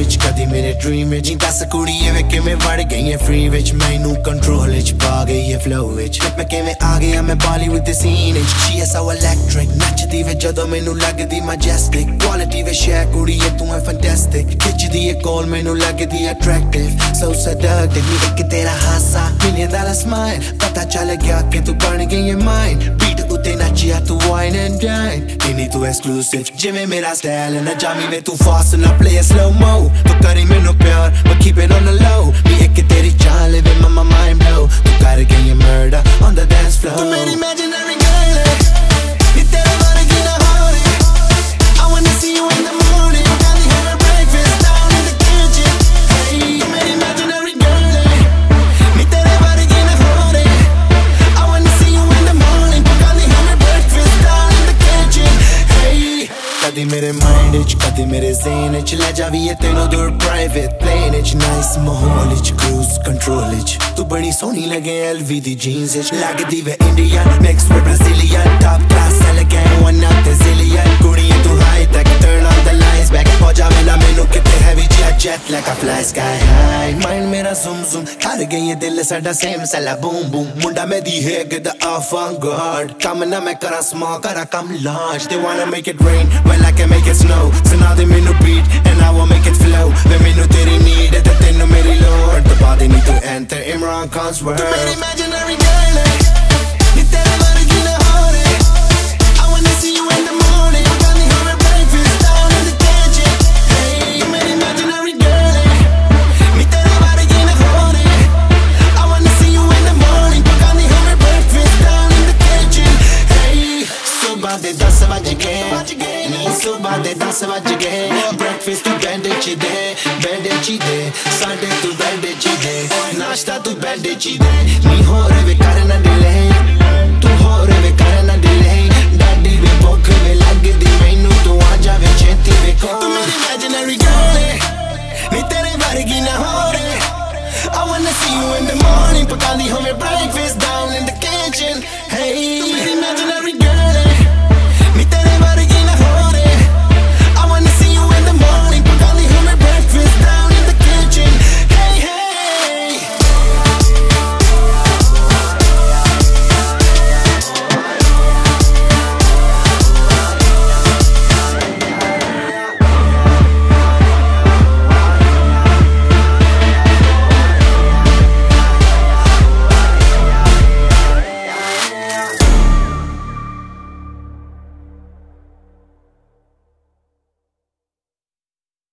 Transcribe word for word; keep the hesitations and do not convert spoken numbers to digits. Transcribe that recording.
विच कदी मेरे dream which नी दस कुड़िए वे किवें वड़ गई है फ्री विच मैनू कंट्रोल विच पा गई है फ्लो विच मैं किवें आ गया मैं बॉलीवुड दे सीन विच शी इज सो इलेक्ट्रिक नचदी वे जदों मैनू लगदी मैजेस्टिक क्वालिटी वे शे कुड़िए तू है फैंटास्टिक खिचदी है कॉल मैनू लगदी अट्रैक्टिव सो सेडक्टिव नी एक तेरा हासा मिलियन डॉलर स्माइल पता चल गया कि तू बन गई है माइन बीट उते नचिया तू वाइन एंड डाइन इनी तू एक्सक्लूसिव जिवें मेरा स्टाइल ना जामी वे तू फास्ट ना प्ले स्लो mo तू करी मैनू प्यार but keep it on the low मी एक तेरी चाल living my my mind blow तू कर गई है murder on the dance floor तू मेरी imaginary girl है नी तेरे बारे की ना हो रही I wanna see you in the morning got me having breakfast down in the kitchen hey तू मेरी imaginary girl है नी तेरे बारे की ना हो रही I wanna see you in the morning got me having breakfast down in the kitchen hey कदी मेरे माइंड विच कदी मेरे ज़हन विच ले जावी है तेनों दूर प्राइवेट प्लेन विच नाइस माहौल विच क्रूज कंट्रोल विच तू बड़ी सोहनी लगे एलवी दी जीन्स विच लगदी वे Indian mix with Brazilian top class elegant one of the zillion कुड़िए तू high tech turn on the lights back हो जावे ना मैनू किते heavy jet jet like a fly sky high mind मेरा zoom zoom कर गई है दिल साडा सेम सला बूम बूम मुंडा मैं दी है get the avant-garde कम ना मैं करा small करा कम large they wanna make it rain well I can make it snow so now they me no beat and I will make it flow when me no तेरी need है ते no मेरी lord the body need to enter Imran Khan's world तू मेरी imaginary girl है नी तेरे बारे की ना हो रही I wanna see you in the morning got me having breakfast down in the kitchen hey तू मेरी imaginary girl है नी तेरे बारे की ना हो रही I wanna see you in the morning got me having breakfast down in the kitchen hey सुबह दे दस बज गए सुबह दे दस बज गए ब्रेकफास्ट तू बेड च दे बेड च दे साडे तू बेड च दे नाश्ता तू बेड च दे नी हो रे वे करना डिले तू हो रे वे करना डिले